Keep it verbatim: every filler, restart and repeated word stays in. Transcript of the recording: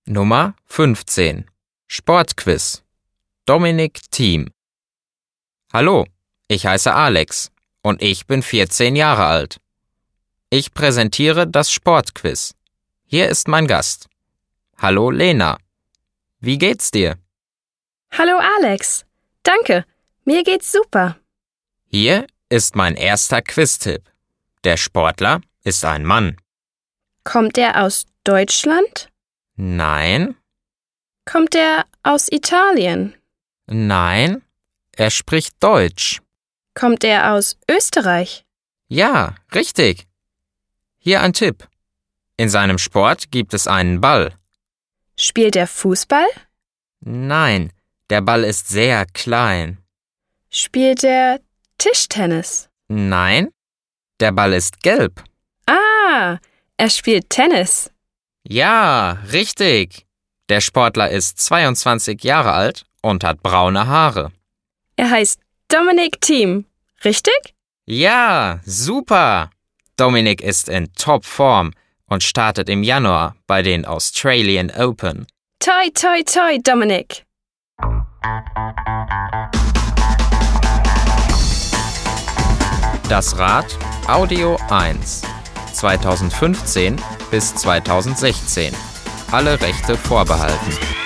Nummer fünfzehn. Sportquiz. Dominik Thiem. Hallo, ich heiße Alex und ich bin vierzehn Jahre alt. Ich präsentiere das Sportquiz. Hier ist mein Gast. Hallo Lena. Wie geht's dir? Hallo Alex. Danke, mir geht's super. Hier ist mein erster Quiz-Tipp. Der Sportler ist ein Mann. Kommt er aus Deutschland? Nein, Kommt er aus Italien? nein, er spricht Deutsch. Kommt er aus Österreich? Ja, richtig. Hier ein Tipp. In seinem Sport gibt es einen Ball. Spielt er Fußball? Nein, der Ball ist sehr klein. Spielt er Tischtennis? Nein, der Ball ist gelb. Ah, er spielt Tennis. Ja, richtig. Der Sportler ist zweiundzwanzig Jahre alt und hat braune Haare. Er heißt Dominik Thiem, richtig? Ja, super. Dominik ist in Topform und startet im Januar bei den Australian Open. Toi, toi, toi, Dominik. Das Rad Audio eins. zweitausendfünfzehn bis zweitausendsechzehn. Alle Rechte vorbehalten.